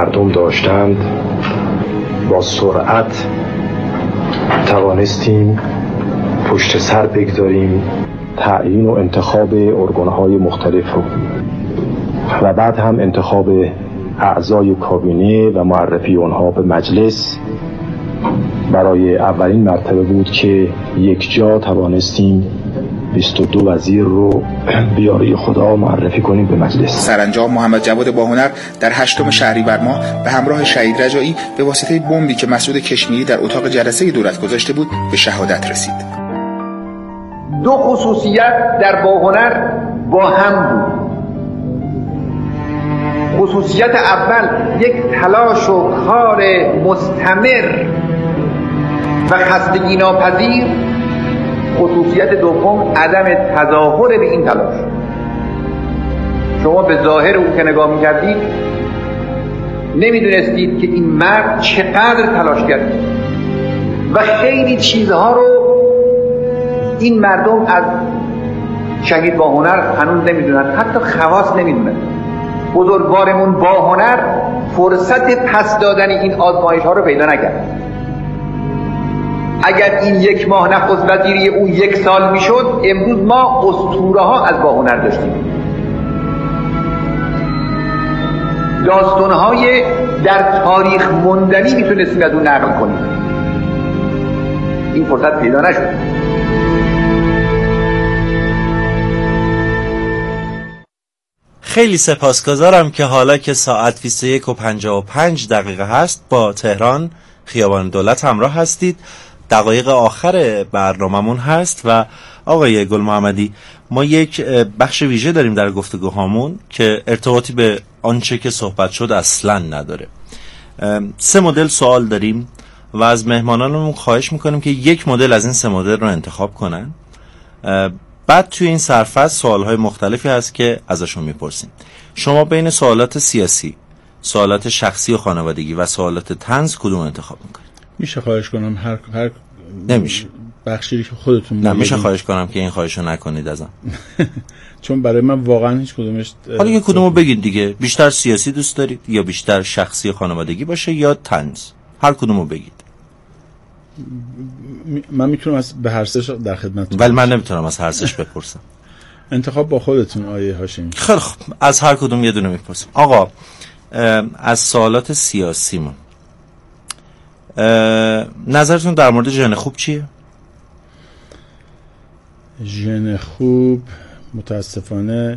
مردم داشتند با سرعت توانستیم پشت سر بگذاریم تعیین و انتخاب ارگان‌های مختلف رو و بعد هم انتخاب اعضای کابینه و معرفی اونها به مجلس. برای اولین مرتبه بود که یک جا توانستیم 22 وزیر رو بیاری خدا معرفی کنیم به مجلس. سرانجام محمد جواد باهنر در 8 شهریور ماه به همراه شهید رجایی به واسطه بمبی که مسعود کشمیری در اتاق جلسه دولت گذاشته بود به شهادت رسید. دو خصوصیت در باهنر با هم بود. خصوصیت اول یک تلاش و کار مستمر و خستگی ناپذیر. خصوصیت دوم عدم تظاهر به این تلاش. شما به ظاهر او که نگاه می‌کردید نمی‌دونستید که این مرد چقدر تلاش کرده و خیلی چیزها رو این مردم از شهید باهنر هنوز نمی‌دونن، حتی خواص نمی‌دونن. بزرگوارمون باهنر فرصت پس دادن این آزمایش‌ها رو پیدا نکرد. اگر این 1 ماه نخست وزیری او 1 سال میشد، امروز ما اسطوره ها از باهنر داشتیم. داستان‌های در تاریخ موندنی میتونستیم از اون نقل کنیم. این فرصت پیدا نشد. خیلی سپاسگزارم که حالا که ساعت 21:55 هست با تهران خیابان دولت همراه هستید. دقایق آخر برناممون هست و آقای گل محمدی ما یک بخش ویژه داریم در گفتگوهامون که ارتباطی به آنچه که صحبت شد اصلا نداره. 3 مدل سوال داریم و از مهمانانمون خواهش میکنیم که یک مدل از این 3 مدل رو انتخاب کنن. بعد توی این سرفصل سوالهای مختلفی هست که ازشون میپرسیم. شما بین سوالات سیاسی، سوالات شخصی و خانوادگی و سوالات طنز کدوم انتخاب میکنید؟ میشه خواهش کنم هر نمیشه بخشی که خودتون نمیشه خواهش کنم که این خواهشو نکنید ازم چون برای من واقعا هیچ کدومش. حالا یک کدومو بگید دیگه. بیشتر سیاسی دوست دارید یا بیشتر شخصی و خانوادگی باشه یا طنز؟ هر کدومو بگید. من میتونم از به هر سش در خدمتتون، ولی من نمیتونم از هر سش بپرسم. انتخاب با خودتون آیه هاشمی. خیلی خب از هر کدوم یه دونه میپرسم. آقا از سوالات سیاسیمون نظرتون در مورد ژن خوب چیه؟ ژن خوب متاسفانه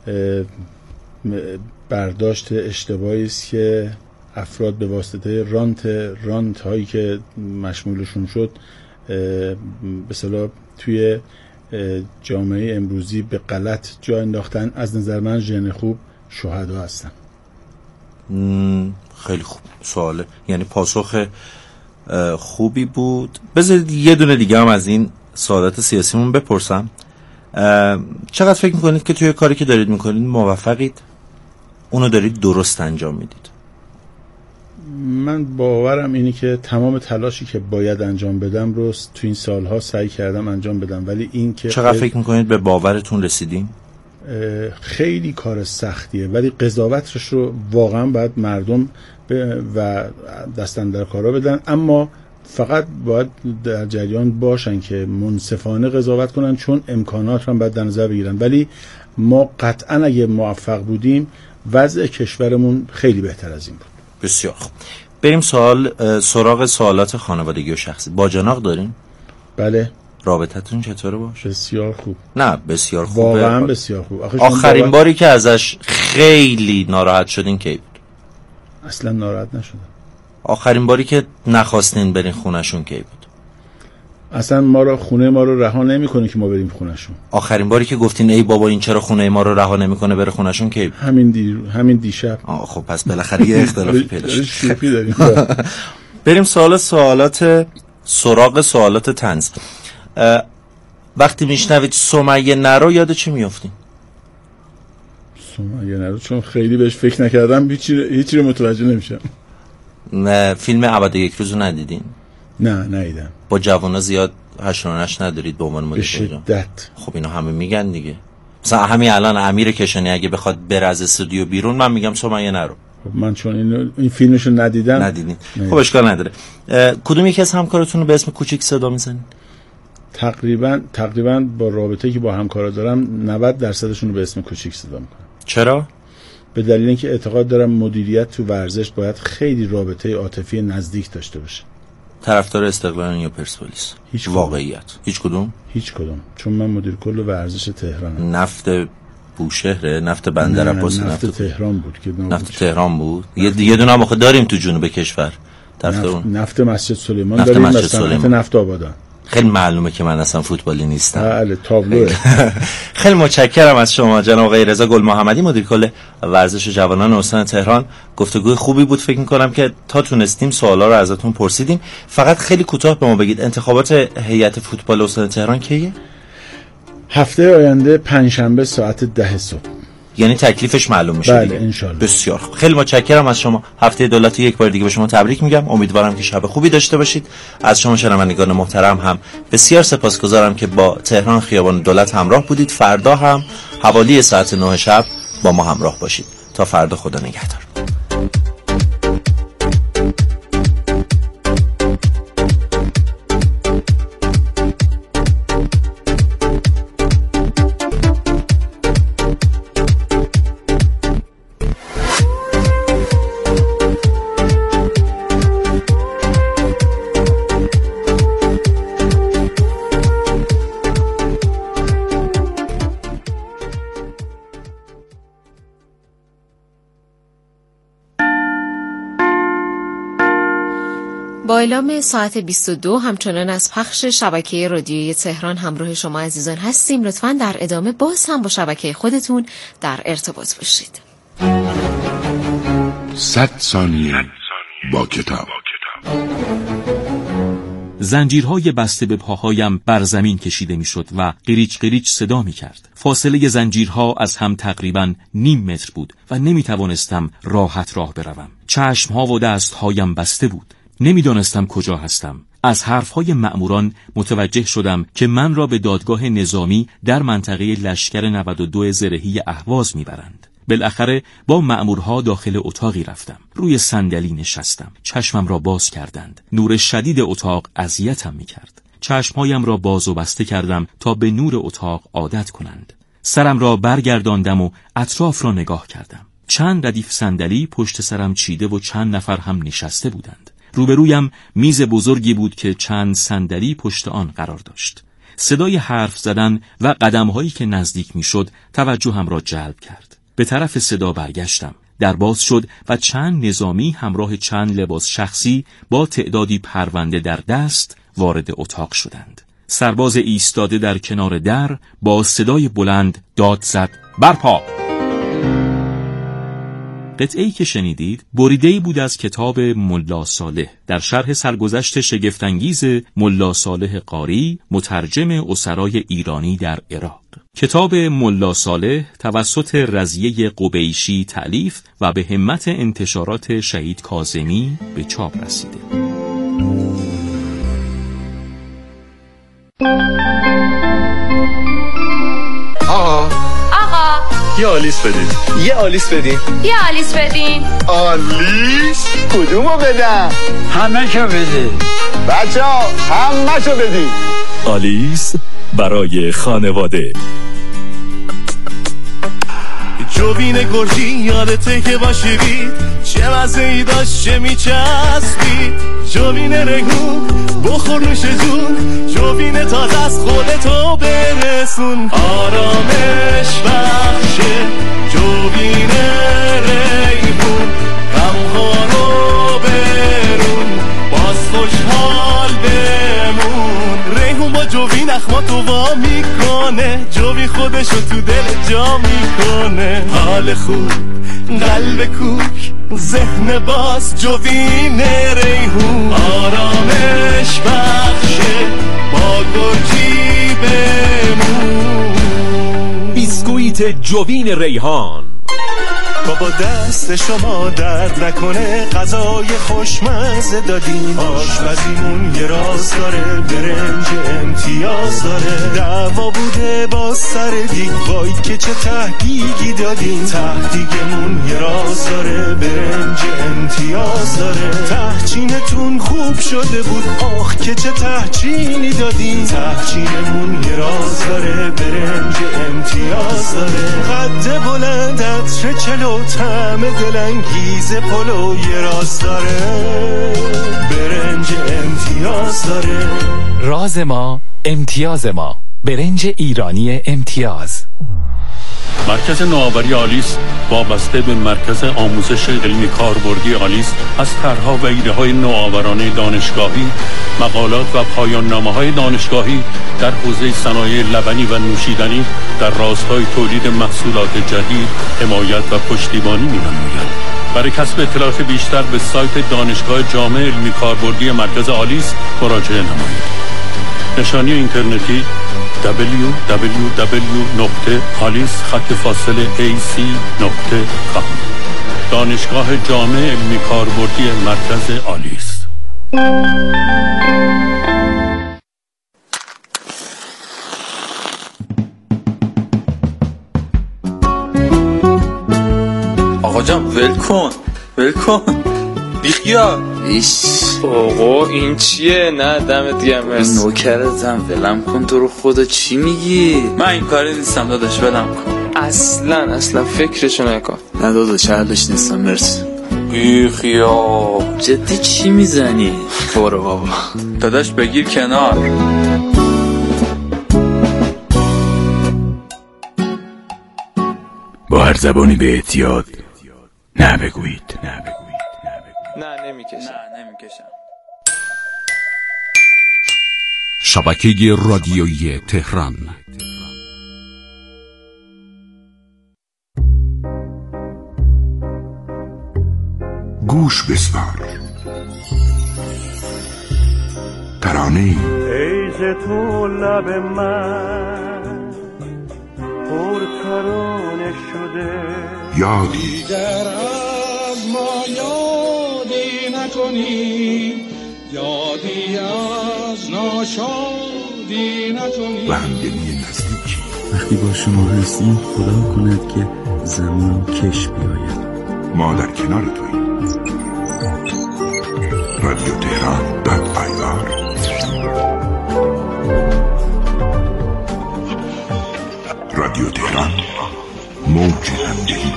برداشت اشتباهی است که افراد به واسطه رانت هایی که مشمولشون شد به اصطلاح توی جامعه امروزی به غلط جا انداختن. از نظر من ژن خوب شهدا هستن. خیلی خوب سواله، یعنی پاسخ خوبی بود. بذارید یه دونه دیگه هم از این سوالات سیاسیمون بپرسم. چقدر فکر میکنید که توی کاری که دارید میکنید موفقید؟ اونو دارید درست انجام میدید؟ من باورم اینه که تمام تلاشی که باید انجام بدم رو تو این سالها سعی کردم انجام بدم، ولی این که چقدر فکر میکنید به باورتون رسیدین؟ خیلی کار سختیه، ولی قضاوتش رو واقعا باید مردم و دستاندرکارا بدن، اما فقط باید در جریان باشن که منصفانه قضاوت کنن، چون امکانات رو باید در نظر بگیرن. ولی ما قطعا اگه موفق بودیم وضع کشورمون خیلی بهتر از این بود. بسیار خوب. بریم سراغ سوالات خانوادگی و شخصی. باجناق دارین؟ بله. رابطتون چطوره باشه؟ بسیار خوب. نه بسیار خوبه. واقعا بسیار خوب. آخرین باری که ازش خیلی ناراحت شدین کی بود؟ اصلا ناراحت نشدم. آخرین باری که نخواستین برین خونهشون کی بود؟ اصلا خونه ما رو رها نمی‌کنه که ما بریم خونهشون. آخرین باری که گفتین ای بابا این چرا خونه ما رو رها نمی‌کنه بره خونهشون کی بود؟ همین دیشب. خب پس بالاخره یه اختلافی پیدا شد. شوخی داریم. بریم سراغ سوالات طنز. وقتی میشنوید سمیه نرو یاد چی میافتین؟ سمیه نرو چون خیلی بهش فکر نکردم هیچی رو متوجه نمیشم. فیلم ابد یک روزو ندیدین؟ نه ندیدم. با جوانا زیاد هشت ندارید به عنوان مدیر؟ به شدت. خب اینو همه میگن دیگه. مثلا همین الان امیر کشانی اگه بخواد بره از استودیو بیرون من میگم سمیه نرو. من چون این فیلمشو ندیدین. خب اشکال نداره. کدوم یکی از همکاراتون رو به اسم کوچیک صدا میزنید؟ تقریبا با رابطه‌ای که با همکارا دارم 90%شون رو به اسم کوچیک صدا میکنم. چرا؟ به دلیل اینکه اعتقاد دارم مدیریت تو ورزش باید خیلی رابطه عاطفی نزدیک داشته باشه. طرفدار استقلال یا پرسپولیس؟ هیچ واقعیت هیچ کدوم؟ چون من مدیر کل ورزش تهرانم. نفت بوشهره؟ نفت بندر عباس؟ نفت تهران بود که نفت تهران بود. یه دونه هم داریم تو جنوب کشور. نفت مسجد سلیمان داریم، مثلا نفت آبادان. خیلی معلومه که من اصلا فوتبالی نیستم. بله تابلوه. خیلی متشکرم از شما جناب آقای رضا گل محمدی، مدیر کل ورزش جوانان استان تهران. گفتگوی خوبی بود، فکر می‌کنم که تا تونستیم سوالا رو ازتون پرسیدیم. فقط خیلی کوتاه به ما بگید انتخابات هیئت فوتبال استان تهران کیه؟ هفته آینده پنجشنبه ساعت 10 صبح. یعنی تکلیفش معلوم میشه. بله انشالله. بسیار خوب. خیلی متشکرم از شما. هفته دولت یک بار دیگه به شما تبریک میگم. امیدوارم که شب خوبی داشته باشید. از شما شنوندگان محترم هم بسیار سپاسگزارم که با تهران خیابان دولت همراه بودید. فردا هم حوالی ساعت 9 شب با ما همراه باشید. تا فردا، خدا نگهدار. با اعلام ساعت 22 همچنان از پخش شبکه رادیویی تهران همراه شما عزیزان هستیم. لطفاً در ادامه باز هم با شبکه خودتون در ارتباط باشید. 100 ثانیه با کتاب. زنجیرهای بسته به پاهایم بر زمین کشیده میشد و قریچ قریچ صدا می کرد. فاصله زنجیرها از هم تقریباً نیم متر بود و نمی توانستم راحت راه بروم. چشمها و دستهایم بسته بود. نمیدانستم کجا هستم. از حرفهای مأموران متوجه شدم که من را به دادگاه نظامی در منطقه لشکر 92 زرهی اهواز میبرند. بالاخره با مأمورها داخل اتاقی رفتم. روی صندلی نشستم. چشمم را باز کردند. نور شدید اتاق اذیتم میکرد. چشمهایم را باز و بسته کردم تا به نور اتاق عادت کنند. سرم را برگرداندم و اطراف را نگاه کردم. چند ردیف صندلی پشت سرم چیده و چند نفر هم نشسته بودند. روبرویم میز بزرگی بود که چند صندلی پشت آن قرار داشت. صدای حرف زدن و قدم‌هایی که نزدیک میشد توجهم را جلب کرد. به طرف صدا برگشتم. در باز شد و چند نظامی همراه چند لباس شخصی با تعدادی پرونده در دست وارد اتاق شدند. سرباز ایستاده در کنار در با صدای بلند داد زد: برپا! قطعه‌ای که شنیدید بریده‌ای بود از کتاب ملا صالح در شرح سرگذشت شگفت‌انگیز ملا صالح قاری، مترجم اسرای ایرانی در عراق. کتاب ملا صالح توسط رضیه قبیشی تألیف و به همت انتشارات شهید کاظمی به چاپ رسیده. یه آلیس بدین. یه آلیس بدین. یه آلیس بدین. آلیس؟ کدومو بدم؟ همه شو بدین. بچه ها همه شو بدین. آلیس برای خانواده. جوین گرجی یادته که باشیدی چه مزه‌ای داشت چه میچسبید. جوین ریحون بخور نوش جون، جوین تازه از خودتو برسون. آرامش بخشه جوین ریحون، غمها رو برون باز خوشحال بمون. ریحون با جوین اخماتو وا میکنه، جوین خودشو تو دل جا میکنه. حال خوب قلب کوک ذهن باز جوین ریحون. آرامش بخشه با گرجی بمون. بیسکویت جوین ریحان. بابا دست شما درد نکنه، غذای خوشمزه دادین، آشپزیمون یه راز داره، برنج امتیاز داره، دعوا بوده با سر دیگ، وای که چه تهدیگی دادین، تهدیگمون یه راز داره، برنج امتیاز داره، تهچینتون خوب شده بود، آخ که چه تهچینی دادین، تهچینمون یه راز داره، برنج امتیاز داره، قد بلند عطر چلو، طعم دلانگیز پلو یه راز داره، برنج امتیاز داره. راز ما امتیاز ما، برنج ایرانی امتیاز. مرکز نوآوری آلیس وابسته به مرکز آموزش علمی کاربردی آلیس از طرح‌ها و ایده‌های نوآورانه دانشگاهی، مقالات و پایان‌نامه‌های دانشگاهی در حوزه صنایع لبنی و نوشیدنی در راستای تولید محصولات جدید حمایت و پشتیبانی می‌نماید. برای کسب اطلاعات بیشتر به سایت دانشگاه جامع علمی کاربردی مرکز آلیس مراجعه نمایید. نشانی اینترنتی www.alice-ac.com. دانشگاه جامع علمی کاربردی مرکز آلیس. آقا جان ول کن بیخیال. آقا این چیه؟ نه دمت گرم. نوکرتم، ولم کن. تو رو خدا چی میگی؟ من این کاری نیستم داداش، ولم کن. اصلا فکرشو نکن. نه داداش حالش نیستم، مرسی. بیخیال. جدی چی میزنی؟ برو بابا داداش بگیر کنار. با هر زبانی به احتیاط نه بگویید. نه نمیکشم. شبکه رادیویی تهران. گوش بسپار. ترانه‌ای ایز تو لب من پر ترانه شده، یادی دیگر از ما یادی نکنی، یادی از ناشادی نکنی. و همدلی نزدیکی. وقتی با شما هستیم خدا کند که زمان کش بیاید. ما در کنار توییم. رادیو تهران .ir. رادیو تهران، موج همدلی.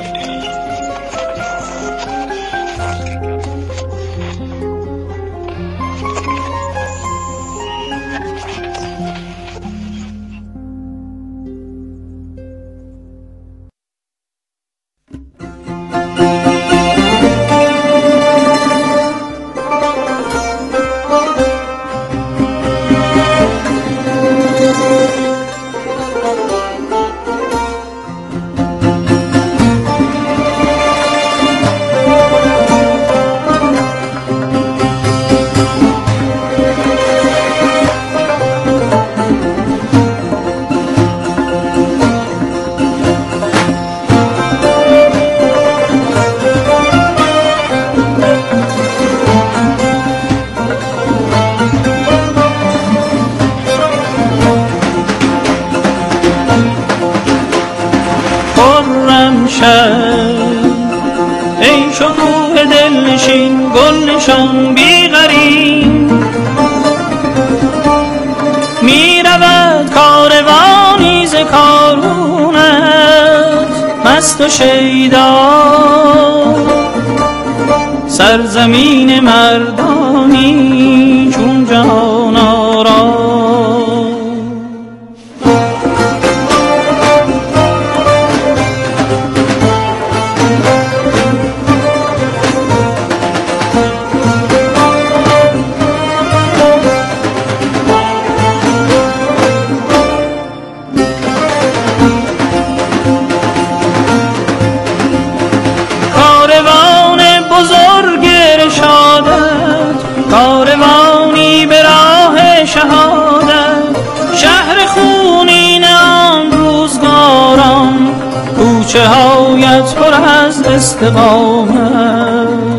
ای شکوه دلنشین گل نشان بیغریم، می رود کاروانی ز کارونت مست و شیدا، سرزمین مردانی چون جهان آرا. کاروانی به راه شهادت، شهر خونین آن روزگاران، کوچه هایت پر از استقامت.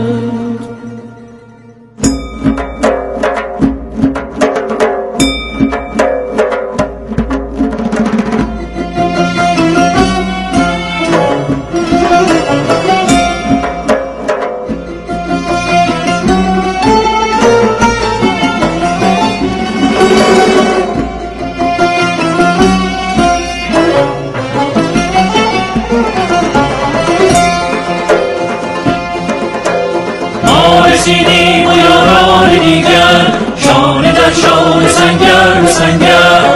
رسیدیم و یاران دیگر، شانه در شانه سنگر به سنگر،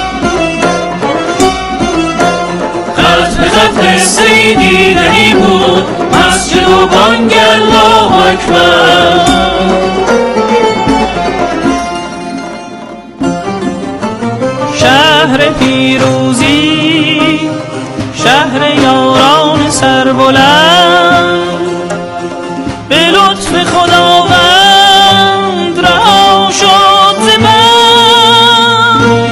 خط به خط سیدی دنی بود مسجد و بانگ الله اکبر. شهر پیروزی، شهر یاران سربلند، به لطف خداوند رها شد ز بند.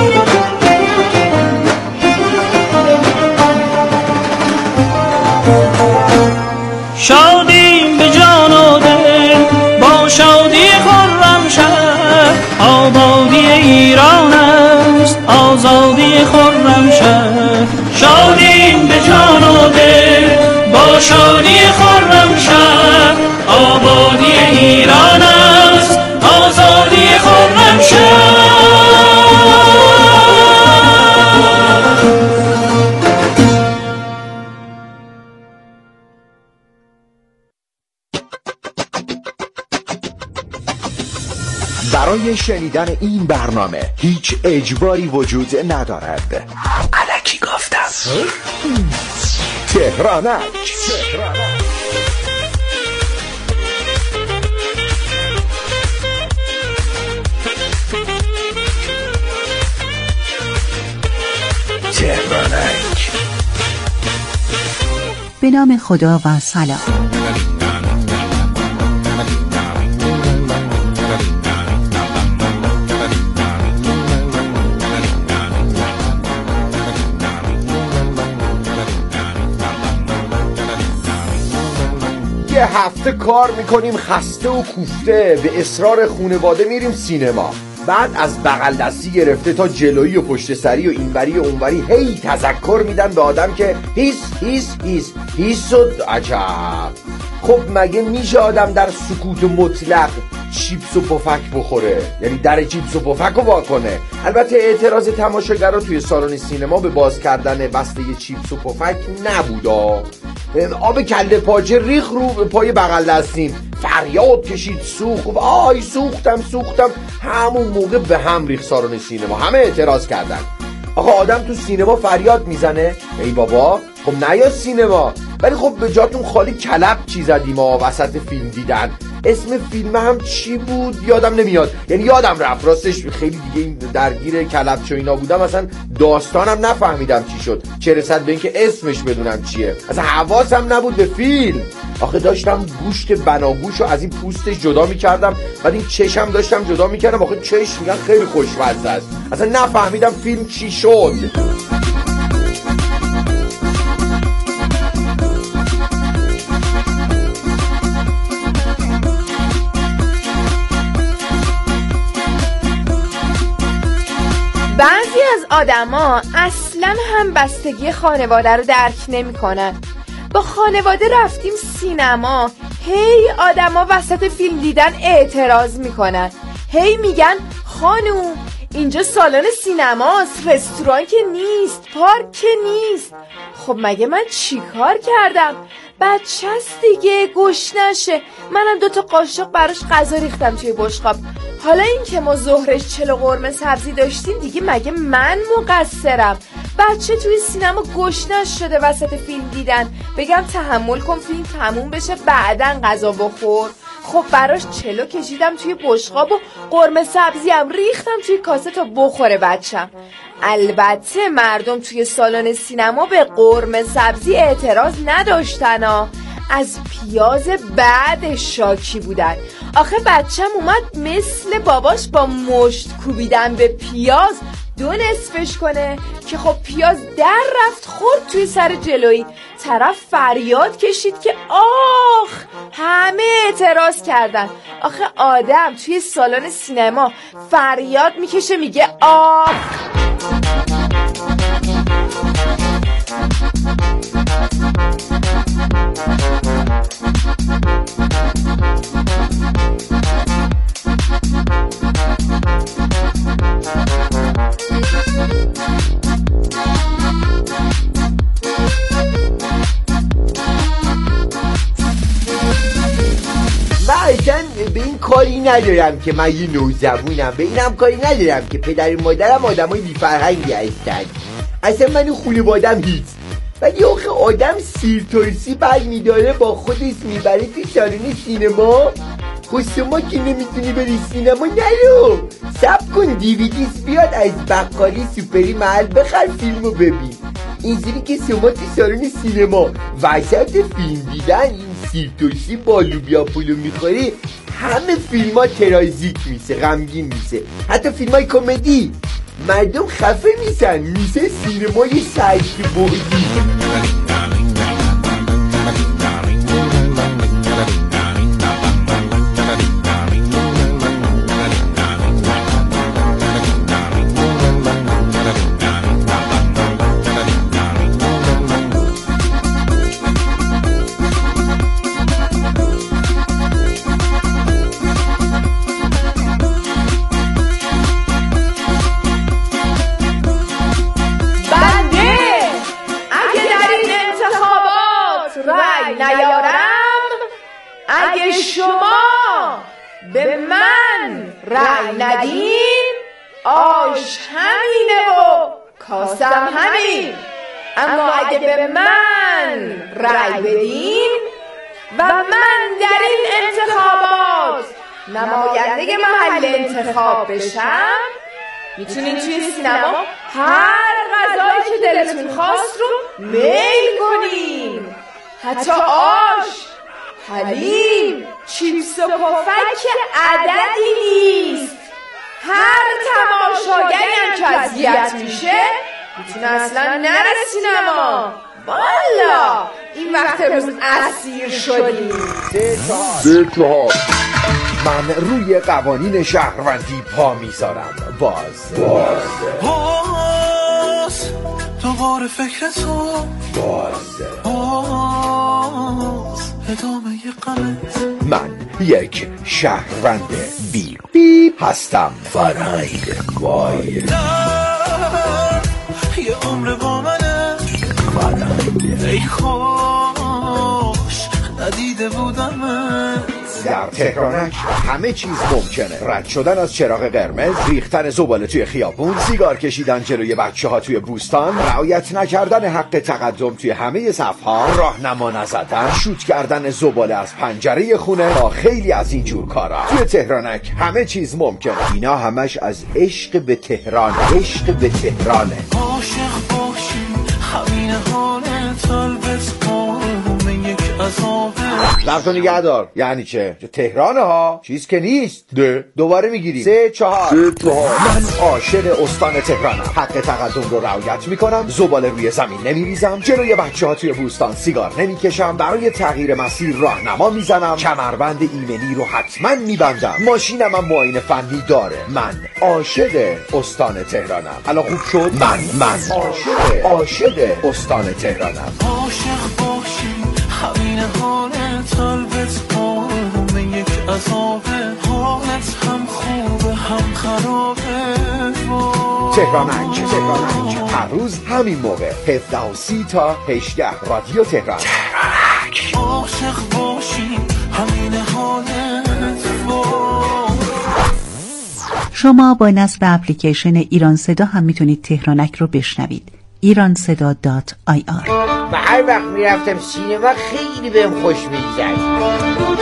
شادیم به جان و دل با شادی خرمشهر، آبادی ایران است آزادی خرمشهر. شادیم به جان و دل با شادی خرمشهر، آبادی ایران است آزادی خرمشهر. برای شنیدن این برنامه هیچ اجباری وجود ندارد. الکی گفتم. تهرانک. تهرانک. به نام خدا و سلام. یه هفته کار میکنیم خسته و کوفته، به اصرار خونواده میریم سینما. بعد از بغل دستی گرفته تا جلویی و پشت سری و اینوری و اونوری هی تذکر میدن به آدم که هیس و عجب. خب مگه میشه آدم در سکوت مطلق چیپس و پفک بخوره؟ یعنی در چیپس و پفک رو واکنه. البته اعتراض تماشاگرها توی سالن سینما به باز کردن بسته چیپس و پفک نبودا. آب کله پاچه ریخ رو پای بغل دستیم، فریاد کشید سوخت، آی سوختم. همون موقع به هم ریخ سالن سینما، همه اعتراض کردن. آقا آدم تو سینما فریاد میزنه ای بابا خب نیا سینما، ولی خب به جاتون خالی کلب چی زدیم ما وسط فیلم دیدن. اسم فیلم هم چی بود یادم نمیاد، یعنی یادم رفت راستش، خیلی دیگه این درگیر کلبچ و اینا بودم اصلا داستانم نفهمیدم چی شد، چه رسد به اینکه اسمش بدونم چیه. اصلا حواسم نبود به فیلم. آخه داشتم گوشت بناگوش رو از این پوستش جدا میکردم، بعد این چشم داشتم جدا میکردم. آخه چشم میگن خیلی خوشمزه است، اصلا نفهمیدم فیلم چی شد. بعضی از آدما اصلا هم بستگی خانواده رو درک نمی کنن. با خانواده رفتیم سینما، هی آدما وسط فیلم دیدن اعتراض میکنن، هی میگن خانوم اینجا سالن سینماست، رستوران که نیست، پارک که نیست. خب مگه من چی کار کردم؟ بچه‌ست دیگه، گشنشه. منم 2 قاشق براش غذا ریختم توی بشقاب. حالا این که ما ظهرش 40 قرمه سبزی داشتیم دیگه مگه من مقصرم؟ بچه توی سینما گشنش شده وسط فیلم دیدن، بگم تحمل کن فیلم تموم بشه بعدن غذا بخور؟ خب براش 40 کشیدم توی بشقاب و قرمه سبزی هم ریختم توی کاسه تا بخوره بچم. البته مردم توی سالن سینما به قرمه سبزی اعتراض نداشتن ها، از پیاز بعد شاکی بودن. آخه بچم اومد مثل باباش با مشت کوبیدن به پیاز دو نصفش کنه که خب پیاز در رفت خورد توی سر جلویی. طرف فریاد کشید که آخ، همه اعتراض کردن. آخه آدم توی سالن سینما فریاد میکشه میگه آخ. به این کاری ندارم که من یه نوزبونم، به اینم کاری ندارم که پدر و مادرم آدمای بی‌فرهنگی هستن. اصلا من خانوادم هیچ. ولی آخه آدم سیرترسی برمی‌داره با خودش میبره تو سالن سینما. خود شما که نمیتونی بری سینما نرو، صبر کن دیویدیس بیاد از بقالی سوپری محل بخر فیلمو ببین. اینجوری که شما تو سالن سینما وسط فیلم دیدن این سیرترسی با لوبیا پلو میخوری، همه فیلم ها تراژیک میشه، غمگین میشه. حتی فیلم های کمدی مردم خفه میشه سینمای سعی بعدی. اگه شما به من رأی ندین، آش همینه و کاسم همین. اما اگه به من رأی بدین و من در این انتخابات نماینده محل انتخاب بشم، میتونین توی سینما هر غذایی که دلتون خواست رو میل کنین، حتی آش، حلیم، چیپس و پفک عددی نیست. هر تماشاگری هم که اذیت میشه میتونه اصلا نره سینما. والا این وقت روز اسیر شدیم. سه چهار من روی قوانین شهروندی پا میذارم. باز دوباره فکر تو، باز ادامه غمت. من یک شهروند بیپ هستم. فرهنگ وای یه عمر با منه. ای خوش ندیده بودم. در تهرانک همه چیز ممکنه. رد شدن از چراغ قرمز، ریختن زباله توی خیابون، سیگار کشیدن جلوی بچه‌ها توی بوستان، رعایت نکردن حق تقدم توی همه صف‌ها، راهنما نزدن، شوت کردن زباله از پنجره خونه تا خیلی از این جور کارا. توی تهرانک همه چیز ممکنه. اینا همش از عشق به تهران. عشق به تهرانه. عاشق باشیم همین حالت، البته قوم یک عذابه. لفتو نگه دار. یعنی چه؟ تهرانه ها، چیز که نیست. دوباره میگیریم. سه چهار من عاشق استان تهرانم. حق تقدم رو رعایت میکنم، زباله روی زمین نمیریزم، جلوی بچه ها توی بوستان سیگار نمیکشم، برای تغییر مسیر راهنما میزنم، کمربند ایمنی رو حتما میبندم، ماشینم هم معاینه فنی داره. من عاشق استان تهرانم. الان خوب شد؟ من عاشق استان تهرانم. عاشق باشیم همین حالت، البته قوم یک عذابه. حالت هم خوبه هم خرابه. تهرانک هر روز همین موقع 17:30 تا 18 رادیو تهران. عاشق باشیم همین حالت. شما با نصب اپلیکیشن ایران صدا هم میتونید تهرانک رو بشنوید. ایرانصدا.ir. و هر وقت میرفتم سینما خیلی بهم خوش میگذشت.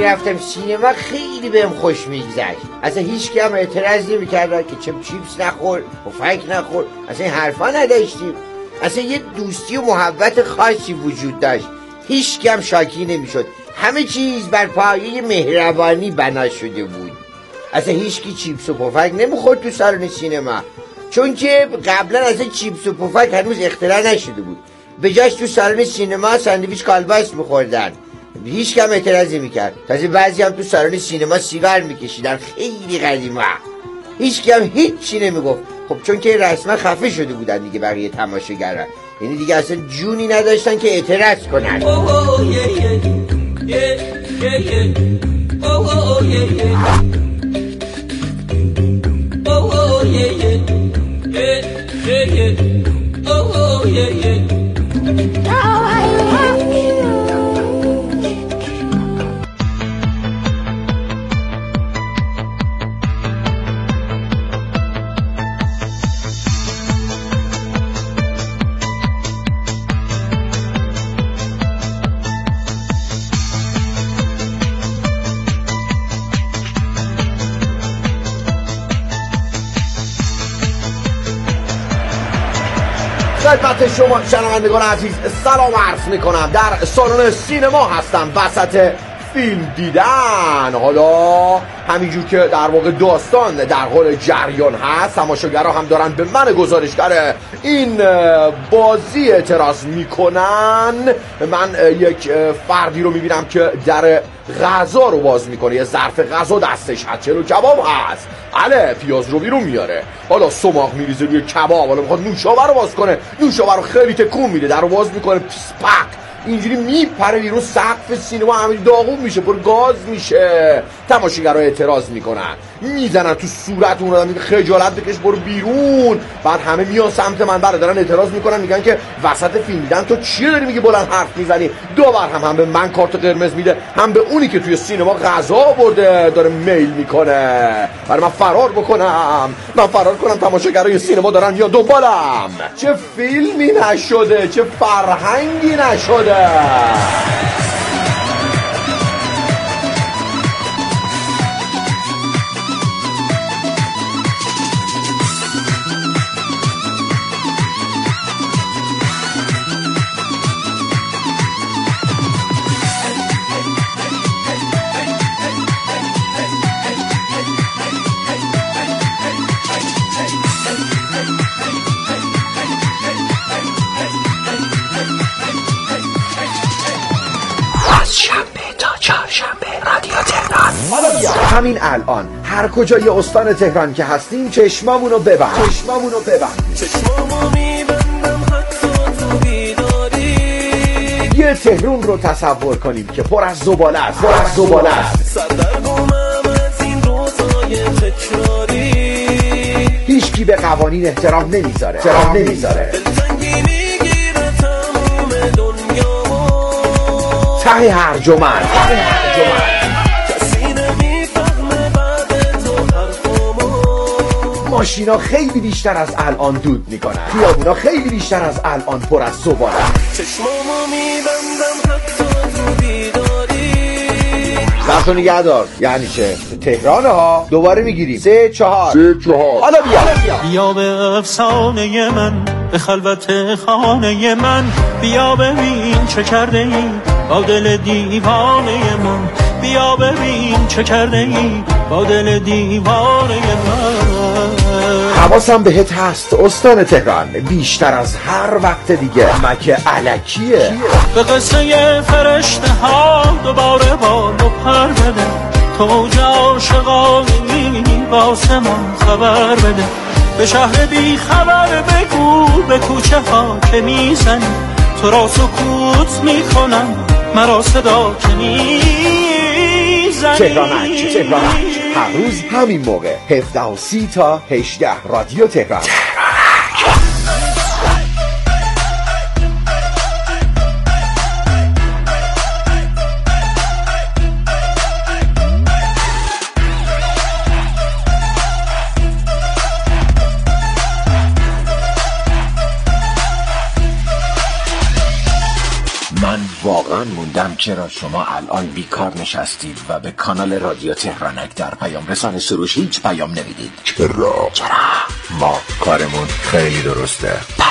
میرفتم سینما خیلی بهم خوش میگذشت. اصلا هیچ کی هم اعتراض نمی‌کرد که چه چیپس نخور، پفک نخور، اصلا این حرفا نداشتیم. اصلا یه دوستی و محبت خاصی وجود داشت. هیچ کی هم شاکی نمیشد. همه چیز بر پایه مهربانی بنا شده بود. اصلا هیچ کی چیپس و پفک نمیخورد تو سالن سینما، چون که قبلا اصلا چیپس و پفک هنوز اختراع نشده بود. به جاش تو سالن سینما ساندویچ کالباس میخوردن. هیچ کم اعتراضی میکرد. تازه بعضی هم تو سالن سینما سیگار میکشیدن. خیلی قدیما هیچ کم هیچی نمیگفت. خب چون که رسما خفه شده بودن دیگه بقیه تماشاگران، یعنی دیگه اصلا جونی نداشتن که اعتراض کنن. خدمت شما شنوندگان عزیز سلام عرض میکنم. در سالن سینما هستم وسط فیلم دیدن. حالا همینجور که در واقع داستان در حال جریان هست، تماشاگرها هم دارن به من گزارشگر این بازی اعتراض میکنن. من یک فردی رو میبینم که در غذا رو باز میکنه، یه ظرف غذا دستش هست، چلو کباب هست، بله پیاز رو بیرون میاره، حالا سماق میریزه روی کباب، حالا میخواد نوشابه رو باز کنه، نوشابه رو خیلی تکون میده، در رو باز میکنه، پک اینجوری میپره بیرون. سقف سینما همین داغون میشه، پر گاز میشه. تماشاگرها اعتراض میکنن، میزنن تو صورت اون آدم، میگه خجالت بکش برو بیرون. بعد همه میان سمت من، دارن اعتراض میکنن، میگن که وسط فیلم دیدن تو چیه داری میگی بلند حرف میزنی؟ دوبار هم به من کارت قرمز میده، هم به اونی که توی سینما غذا آورده داره میل میکنه برای من فرار بکنم. من فرار کنم، تماشاگرای سینما دارن یا دنبالم. چه فیلمی نشده، چه فرهنگی نشده. همین الان هر کجای استان تهران که هستیم چشمامونو ببند. یه تهرون رو تصور کنیم که پر از زباله است. هیچ کی به قوانین احترام نمیذاره. ته هرجمند. ماشینا خیلی بیشتر از الان دود میکنن، خیابونا خیلی بیشتر از الان پر از زباله. چشمامو میبندم حتی تو بیداری. زرتو نگه دار. یعنی چه؟ تهران ها. دوباره میگیریم 3-4. حالا بیا به افسانه من، به خلوت خانه من، بیا ببین چه کرده ای با دل دیوانه من، بیا ببین چه کرده ای با دل دیوانه من. حواسم بهت هست استان تهران، بیشتر از هر وقت دیگه مکه الکیه. به قصه فرشته ها دوباره بال و پر بده، تو جا عاشقانی واسه من خبر بده. به شهر بی خبر بگو به کوچه ها که میزنی، تو را سکوت میکنم مرا صدا که میزنی. تهرانک هر روز همین موقع 17:30 تا 18 رادیو تهران. من واقعا حیران موندم چرا شما الان بیکار نشستید و به کانال رادیو تهرانک در پیام رسان سروش هیچ پیام نمیدید. چرا؟ ما کارمون خیلی درسته.